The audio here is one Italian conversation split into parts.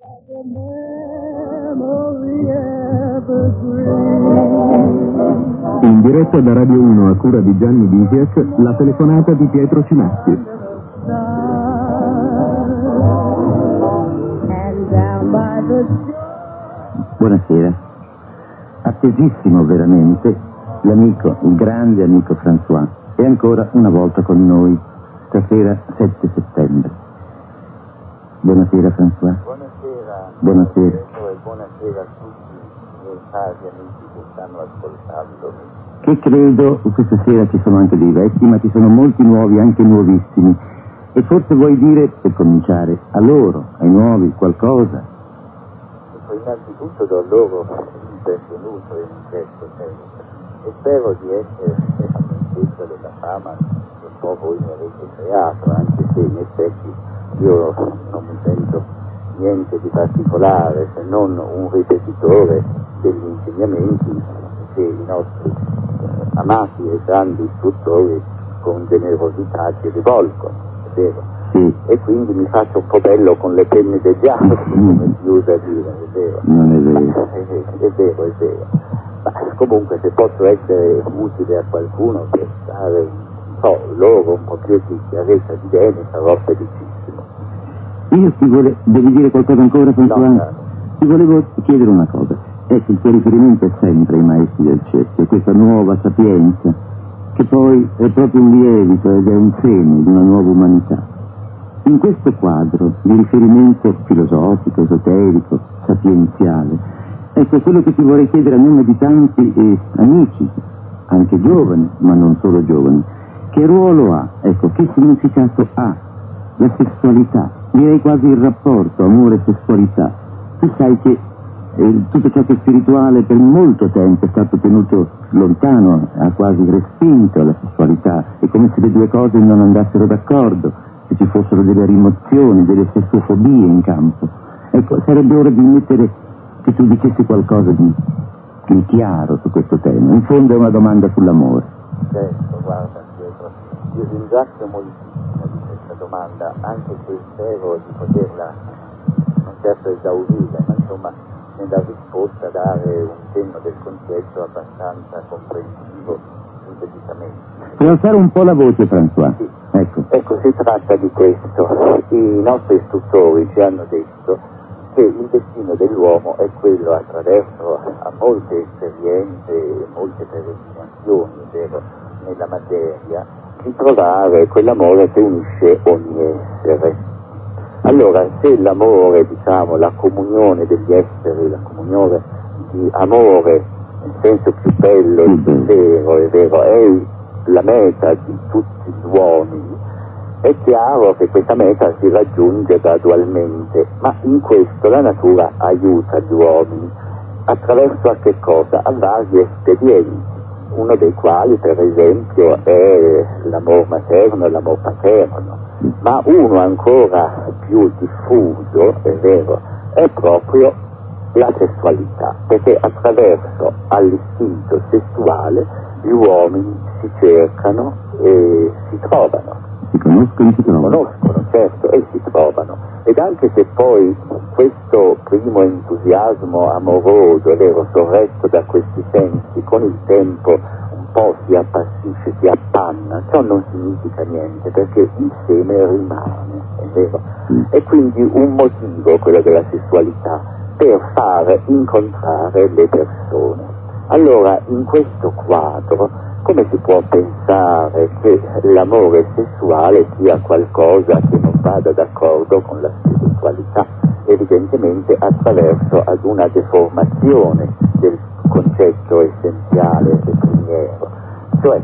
In diretta da Radio 1 a cura di Gianni Bisiak, la telefonata di Pietro Cinatti. Buonasera. Attesissimo veramente l'amico, il grande amico François, è ancora una volta con noi, stasera 7 settembre. Buonasera François. Buonasera. Buonasera. E buonasera a tutti i miei cari amici che stanno ascoltando. Che credo, questa sera ci sono anche dei vecchi, ma ci sono molti nuovi, anche nuovissimi. E forse vuoi dire, per cominciare, a loro, ai nuovi, qualcosa? Ecco, innanzitutto do loro il benvenuto in questo tempo e spero di essere all'altezza della fama che un po' voi mi avete creato, anche se in effetti io non mi sento niente di particolare se non un ripetitore degli insegnamenti che i nostri amati e grandi istruttori con generosità ci rivolgono, è vero? Sì. E quindi mi faccio un po' bello con le penne del diavolo, come si usa a dire, è vero? Non è vero. È vero, è vero. Ma comunque se posso essere utile a qualcuno per dare, loro un po' più di chiarezza di bene, sarò felicissimo. Devi dire qualcosa ancora, François? No. Ti volevo chiedere una cosa. Ecco, il tuo riferimento è sempre ai maestri del cerchio, questa nuova sapienza, che poi è proprio un lievito ed è un seme di una nuova umanità. In questo quadro di riferimento filosofico, esoterico, sapienziale, ecco, quello che ti vorrei chiedere a nome di tanti amici, anche giovani, ma non solo giovani, che ruolo ha, ecco, che significato ha la sessualità, direi quasi il rapporto amore-sessualità. Tu sai che tutto ciò che è spirituale per molto tempo è stato tenuto lontano, ha quasi respinto la sessualità, è come se le due cose non andassero d'accordo, se ci fossero delle rimozioni, delle sessofobie in campo. Ecco, sarebbe ora di mettere che tu dicessi qualcosa di chiaro su questo tema. In fondo è una domanda sull'amore. Certo, guarda Pietro, io ringrazio moltissimo di questa domanda, anche se spero di poterla non certo esaurire, ma insomma nella risposta dare un cenno del concetto abbastanza comprensivo sinteticamente. Puoi alzare un po' la voce, François? Sì. Ecco, si tratta di questo. I nostri istruttori ci hanno detto che il destino dell'uomo è quello, attraverso a molte esperienze e molte peregrinazioni, vero, nella materia, di trovare quell'amore che unisce ogni essere. Allora, se l'amore, diciamo, la comunione degli esseri, la comunione di amore, nel senso più bello e sincero, è vero, è la meta di tutti gli uomini, è chiaro che questa meta si raggiunge gradualmente, ma in questo la natura aiuta gli uomini. Attraverso a che cosa? A vari espedienti, uno dei quali per esempio è l'amor materno e l'amor paterno, ma uno ancora più diffuso, è vero, è proprio la sessualità, perché attraverso all'istinto sessuale gli uomini si cercano e si trovano. Si conoscono, certo, e si trovano. Ed anche se poi questo primo entusiasmo amoroso, è vero, sorretto da questi sensi, con il tempo un po' si appassisce, si appanna, ciò non significa niente, perché il seme rimane, è vero. E quindi un motivo, quello della sessualità, per fare incontrare le persone. Allora, in questo quadro, come si può pensare che l'amore sessuale sia qualcosa che non vada d'accordo con la spiritualità? Evidentemente attraverso ad una deformazione del concetto essenziale e primiero. Cioè,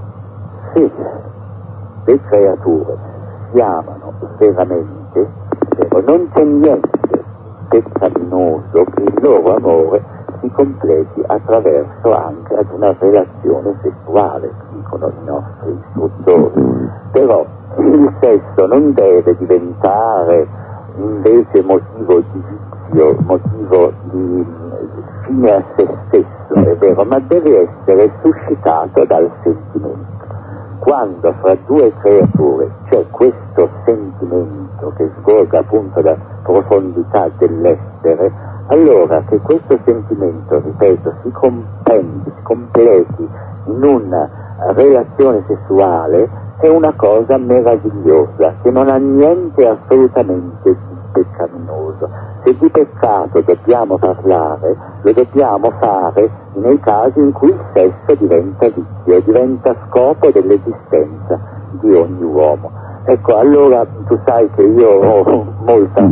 se le creature si amano veramente, non c'è niente peccaminoso che il loro amore si completi attraverso anche ad una relazione sessuale, dicono i nostri istruttori. Però il sesso non deve diventare invece motivo di vizio, motivo di fine a se stesso, è vero, ma deve essere suscitato dal sentimento. Quando fra due creature c'è questo sentimento sentimento che sgorga appunto da profondità dell'essere, allora che questo sentimento, ripeto, si completi in una relazione sessuale è una cosa meravigliosa, che non ha niente assolutamente di peccaminoso. Se di peccato dobbiamo parlare, lo dobbiamo fare nei casi in cui il sesso diventa vizio, diventa scopo dell'esistenza di ogni uomo. Ecco, allora tu sai che io ho molta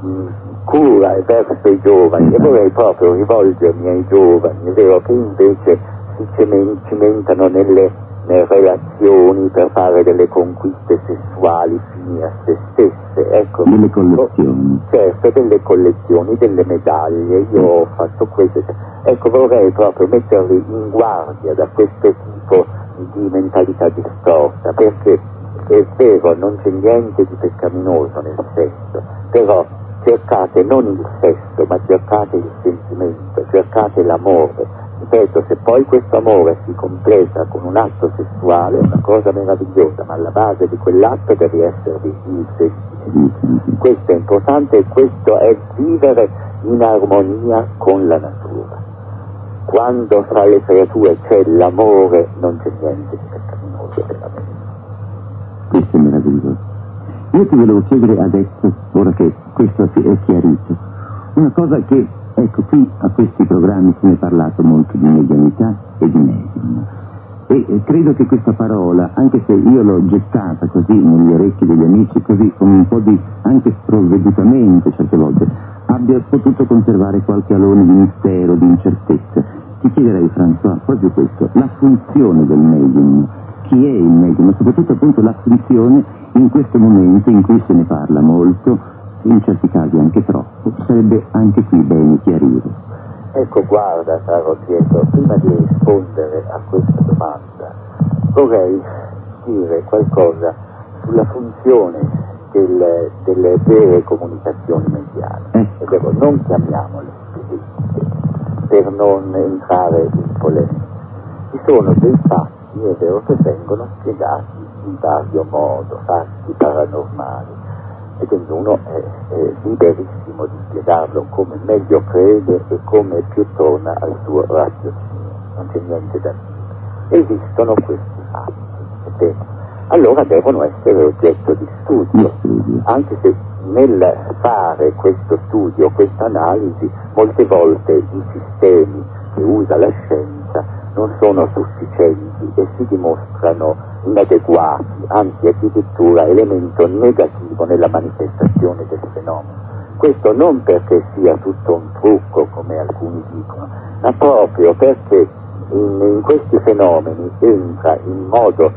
cura verso i giovani e vorrei proprio rivolgermi ai giovani, è vero, che invece si cimentano nelle relazioni per fare delle conquiste sessuali fini a se stesse, ecco. Delle collezioni. Certo, delle collezioni, delle medaglie, io ho fatto questo. Ecco, vorrei proprio metterli in guardia da questo tipo di mentalità distorta, perché è vero, non c'è niente di peccaminoso nel sesso, però cercate non il sesso, ma cercate il sentimento, cercate l'amore. Ripeto, se poi questo amore si completa con un atto sessuale è una cosa meravigliosa, ma alla base di quell'atto deve esservi il sentimento. Questo è importante e questo è vivere in armonia con la natura. Quando fra le creature c'è l'amore non c'è niente di peccaminoso veramente. Questo è meraviglioso. Io ti volevo chiedere adesso, ora che questo è chiarito, una cosa che, ecco, qui a questi programmi si è parlato molto di medianità e di medium. E credo che questa parola, anche se io l'ho gettata così negli orecchi degli amici, così con un po' di, anche sprovvedutamente certe volte, abbia potuto conservare qualche alone di mistero, di incertezza. Ti chiederei, François, proprio questo, la funzione del medium. Chi è il medium? Ma soprattutto appunto la funzione in questo momento in cui se ne parla molto, in certi casi anche troppo, sarebbe anche qui bene chiarire. Ecco, guarda, caro Pietro, prima di rispondere a questa domanda vorrei dire qualcosa sulla funzione delle vere comunicazioni mediali. Non chiamiamole spiritiche per non entrare in polemica. Ci sono dei fatti, è vero, che vengono spiegati in vario modo, fatti paranormali, e ognuno è liberissimo di spiegarlo come meglio crede e come più torna al suo raziocinio, non c'è niente da dire. Esistono questi fatti, è vero. Allora devono essere oggetto di studio, anche se nel fare questo studio, questa analisi, molte volte i sistemi che usa la scienza non sono sufficienti e si dimostrano inadeguati, anzi addirittura elemento negativo nella manifestazione del fenomeno. Questo non perché sia tutto un trucco, come alcuni dicono, ma proprio perché in questi fenomeni entra in modo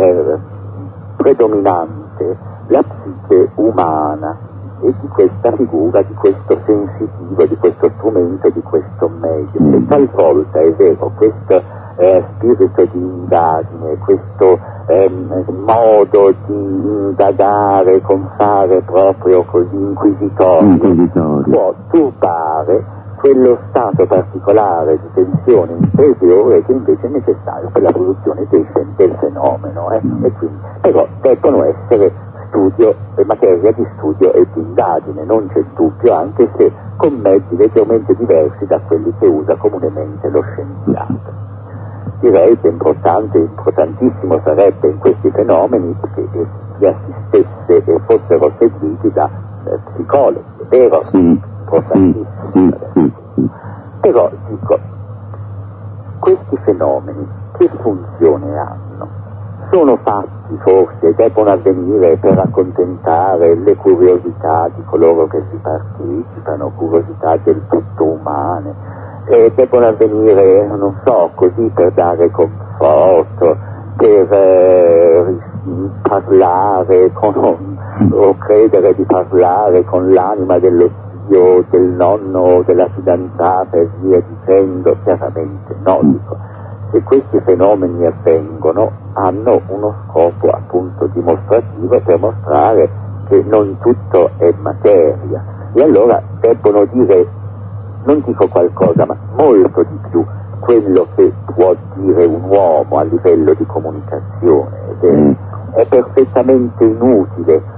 predominante la psiche umana e di questa figura, di questo sensitivo, di questo strumento, di questo medium. E talvolta è vero, questo spirito di indagine, questo modo di indagare con fare proprio così inquisitorio può turbare quello stato particolare di tensione interiore che invece è necessario per la produzione del fenomeno. E quindi, però debbono essere materia di studio e di indagine, non c'è dubbio, anche se con mezzi leggermente diversi da quelli che usa comunemente lo scienziato. Direi che importantissimo sarebbe in questi fenomeni che si assistesse e fossero seguiti da psicologi, è vero? Importantissimo. Però dico, questi fenomeni che funzione hanno? Sono fatti forse, debbono avvenire per accontentare le curiosità di coloro che vi partecipano, curiosità del tutto umane, debbono avvenire, non so, così per dare conforto, per parlare o credere di parlare con l'anima dello zio, del nonno, della fidanzata e via dicendo. Chiaramente no, dico. Se questi fenomeni avvengono, hanno uno scopo appunto dimostrativo per mostrare che non tutto è materia, e allora debbono dire, non dico qualcosa, ma molto di più quello che può dire un uomo a livello di comunicazione. È perfettamente inutile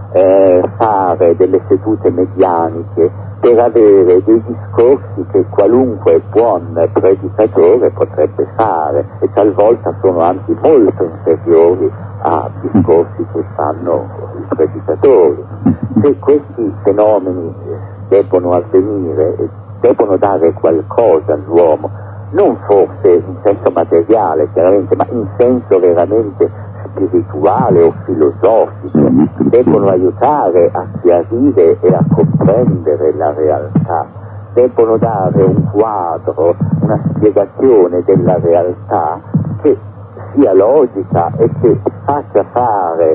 fare delle sedute medianiche per avere dei discorsi che qualunque buon predicatore potrebbe fare, e talvolta sono anche molto inferiori a discorsi che fanno i predicatori. Se questi fenomeni debbono avvenire, debbono dare qualcosa all'uomo, non forse in senso materiale chiaramente, ma in senso veramente spirituale o filosofico, debbono aiutare a chiarire e a comprendere la realtà, debbono dare un quadro, una spiegazione della realtà che sia logica e che faccia fare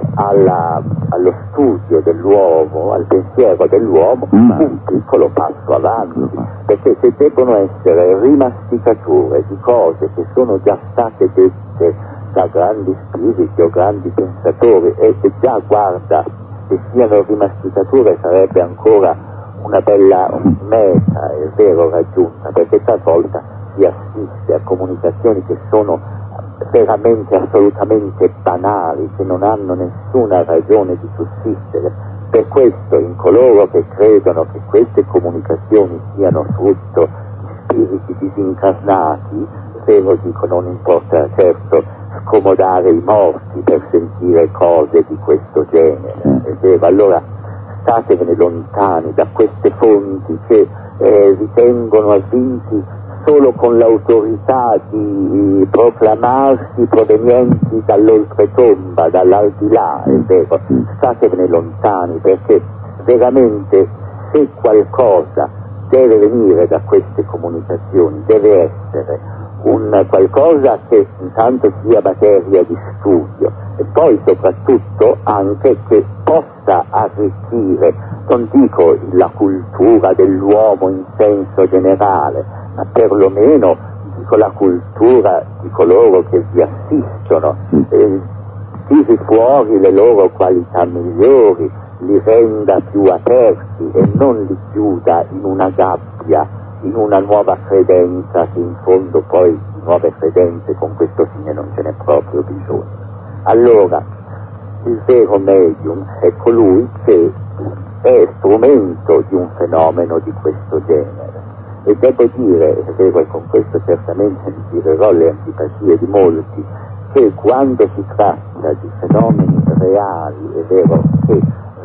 allo studio dell'uomo, al pensiero dell'uomo, un piccolo passo avanti, perché se debbono essere rimasticature di cose che sono già state dette da grandi spiriti o grandi pensatori, e già guarda, se siano rimasticature sarebbe ancora una bella meta, è vero, raggiunta, perché talvolta si assiste a comunicazioni che sono veramente assolutamente banali, che non hanno nessuna ragione di sussistere. Per questo in coloro che credono che queste comunicazioni siano frutto di spiriti disincarnati, se lo dico, non importa certo scomodare i morti per sentire cose di questo genere, è vero. Allora statevene lontani da queste fonti che ritengono avvinti solo con l'autorità di proclamarsi provenienti dall'oltretomba, dall'aldilà, è vero. Statevene lontani, perché veramente se qualcosa deve venire da queste comunicazioni deve essere un qualcosa che intanto sia materia di studio e poi soprattutto anche che possa arricchire, non dico la cultura dell'uomo in senso generale, ma perlomeno dico la cultura di coloro che vi assistono, tiri fuori le loro qualità migliori, li renda più aperti e non li chiuda in una gabbia, in una nuova credenza, che in fondo poi di nuove credenze con questo fine non ce n'è proprio bisogno. Allora, il vero medium è colui che è strumento di un fenomeno di questo genere. E devo dire, è vero, e con questo certamente tirerò le antipatie di molti, che quando si tratta di fenomeni reali, è vero, che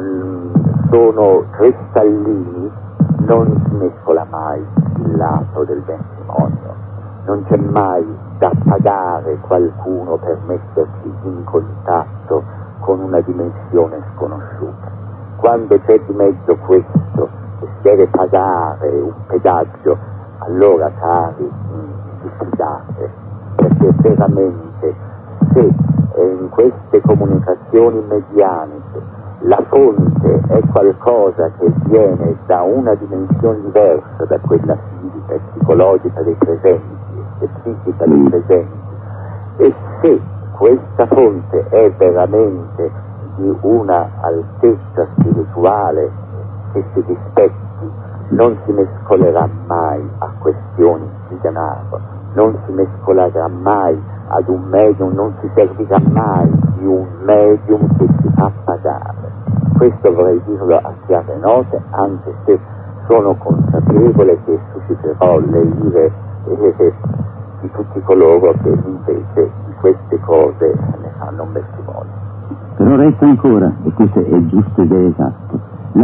sono cristallini, non si mescola mai il lato del bentimonio, non c'è mai da pagare qualcuno per mettersi in contatto con una dimensione sconosciuta. Quando c'è di mezzo questo, che si deve pagare un pedaggio, allora cari, diffidate, perché veramente se in queste comunicazioni medianiche la fonte è qualcosa che viene da una dimensione diversa da quella fisica e psicologica dei presenti e psichica dei presenti, e se questa fonte è veramente di una altezza spirituale che si rispetti, non si mescolerà mai a questioni di denaro, non si mescolerà mai ad un medium, non si servirà mai di un medium che si fa pagare. Questo vorrei dirlo a chiare note, anche se sono consapevole che susciterò le ire di tutti coloro che invece di queste cose ne fanno un testimonio. Però resta ancora, e questo è giusto ed è esatto,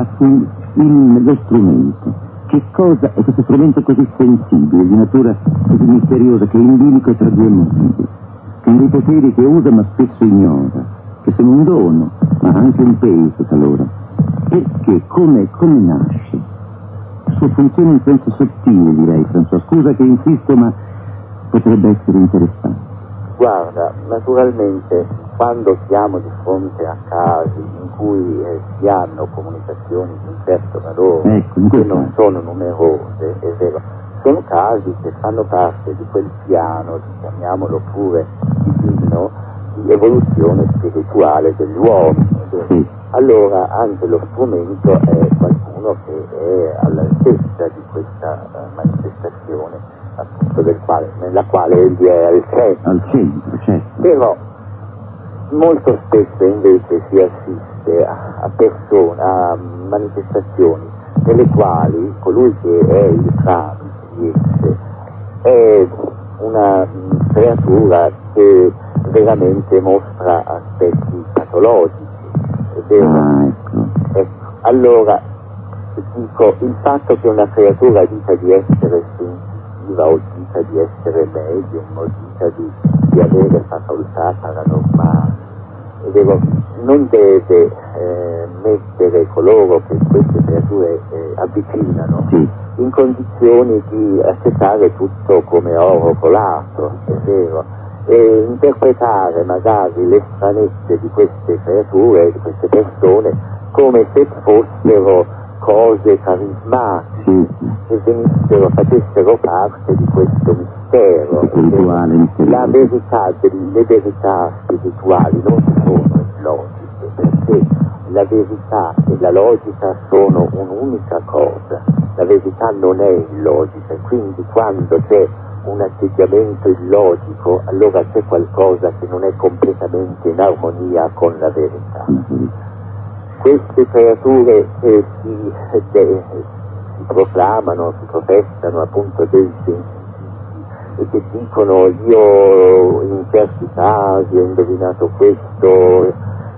lo strumento. Che cosa è questo strumento così sensibile, di natura così misteriosa, che è in bilico tra due mondi, con dei poteri che usa ma spesso ignora, che sono un dono, ma anche un peso talora? Perché, come nasce? La sua funzione in senso sottile, direi, François. Scusa che insisto, ma potrebbe essere interessante. Guarda, naturalmente quando siamo di fronte a casi in cui si hanno comunicazioni di un certo valore, che non sono numerose, è vero, sono casi che fanno parte di quel piano, chiamiamolo pure divino, di evoluzione spirituale degli uomini. Allora anche lo strumento è qualcuno che è all'altezza di questa manifestazione, appunto nella quale egli è al centro, certo. Però molto spesso invece si assiste assiste a persone, a manifestazioni nelle quali colui che è il tramite di esse è una creatura che veramente mostra aspetti patologici, è vero? Ecco, allora dico, il fatto che una creatura dica di essere sensitiva o dica di essere medium o dica di avere facoltà paranormali, è vero, non deve mettere coloro che queste creature avvicinano in condizioni di accettare tutto come oro colato, è vero, e interpretare magari le stranezze di queste creature, di queste persone, come se fossero cose carismatiche, che facessero parte di questo mistero. La verità, le verità spirituali non sono logiche, perché la verità e la logica sono un'unica cosa. La verità non è illogica, quindi quando c'è un atteggiamento illogico, allora c'è qualcosa che non è completamente in armonia con la verità. Queste creature che si proclamano, si professano appunto dei sensitivi e che dicono io in certi casi ho indovinato questo,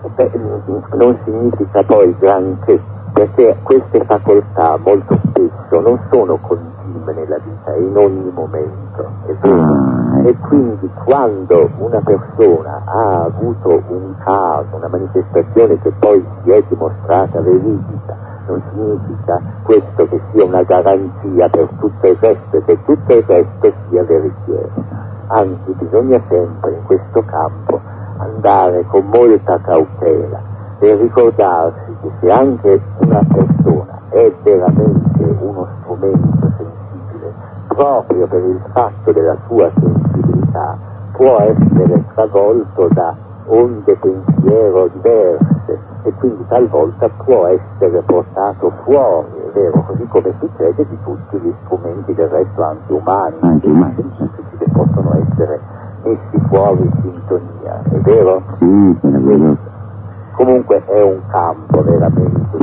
non significa poi granché, perché queste facoltà molto spesso non sono continue nella vita, in ogni momento, è vero? E quindi quando una persona ha avuto un caso, una manifestazione che poi si è dimostrata veridica, non significa questo che sia una garanzia per tutto il resto e che tutto il resto sia veritiero. Anzi, bisogna sempre in questo campo andare con molta cautela e ricordarsi che se anche una persona è veramente uno strumento sensibile, proprio per il fatto della sua sensibilità, può essere travolto da onde pensiero diverse e quindi talvolta può essere portato fuori, è vero, così come succede di tutti gli strumenti del resto anche umani, scientifici che possono essere messi fuori sintonia, è vero? Sì, è vero. Comunque è un campo veramente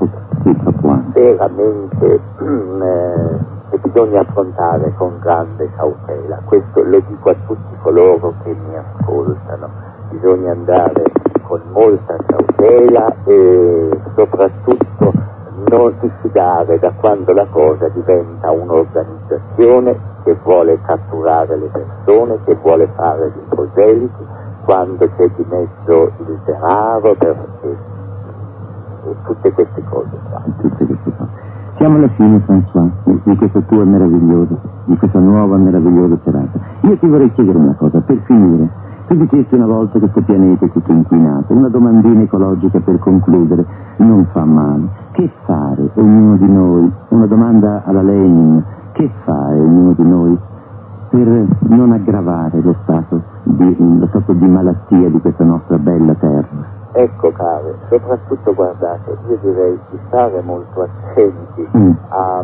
veramente che bisogna affrontare con grande cautela. Questo lo dico a tutti coloro che mi ascoltano, bisogna andare con molta cautela e soprattutto non diffidare da quando la cosa diventa un'organizzazione che vuole catturare le persone, che vuole fare dei proseliti, quando c'è di mezzo il denaro, perché tutte queste cose qua. Siamo alla fine, François, di questo tuo meraviglioso, di questa nuova meravigliosa serata. Io ti vorrei chiedere una cosa, per finire. Tu dicesti una volta che questo pianeta è tutto inquinato. Una domandina ecologica per concludere, non fa male. Che fare ognuno di noi? Una domanda alla Lenin. Che fare ognuno di noi per non aggravare lo stato di malattia di questa nostra bella terra? Ecco care, soprattutto guardate, io direi di stare molto attenti a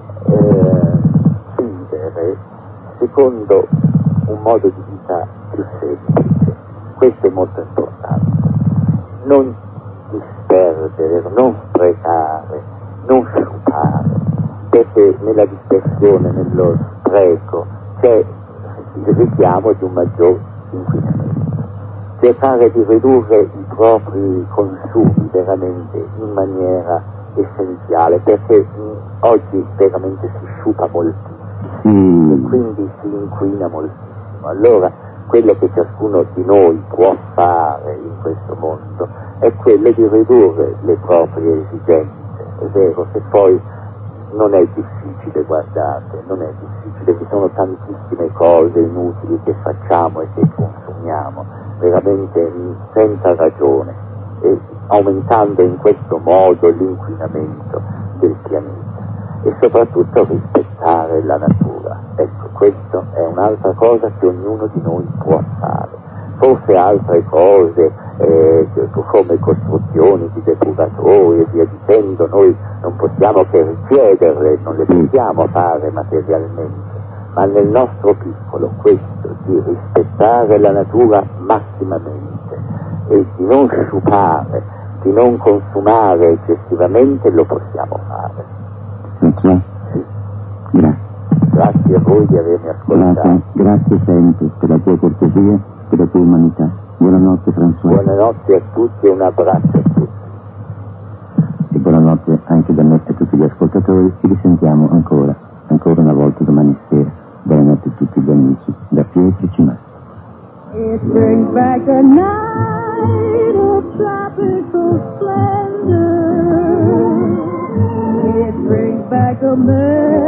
vivere secondo un modo di vita più semplice. Questo è molto importante. Non disperdere, non sprecare, non sciupare, perché nella dispersione, nello spreco c'è il richiamo di un maggior inquinamento. Cercare di ridurre i propri consumi veramente in maniera essenziale, perché oggi veramente si sciupa moltissimo e quindi si inquina moltissimo. Allora quello che ciascuno di noi può fare in questo mondo è quello di ridurre le proprie esigenze. È vero che poi non è difficile, guardate, non è difficile, vi sono tantissime cose inutili che facciamo e che consumiamo veramente senza ragione, e aumentando in questo modo l'inquinamento del pianeta, e soprattutto rispettare la natura. Ecco, questa è un'altra cosa che ognuno di noi può fare. Forse altre cose come costruzioni di depuratori e via dicendo noi non possiamo che richiederle, non le possiamo fare materialmente, ma nel nostro piccolo questo di rispettare la natura massimamente e di non sciupare di non consumare eccessivamente, lo possiamo fare. Sì. Grazie. Grazie a voi di avermi ascoltato. Grazie sempre per la tua cortesia, per la tua umanità. Buonanotte François. Buonanotte a tutti e un abbraccio a tutti. E buonanotte anche da me e a tutti gli ascoltatori. Ci risentiamo ancora una volta domani sera. Buonanotte a tutti gli amici. Da Pietro Cimà. It brings back a night of tropical splendor. It brings back a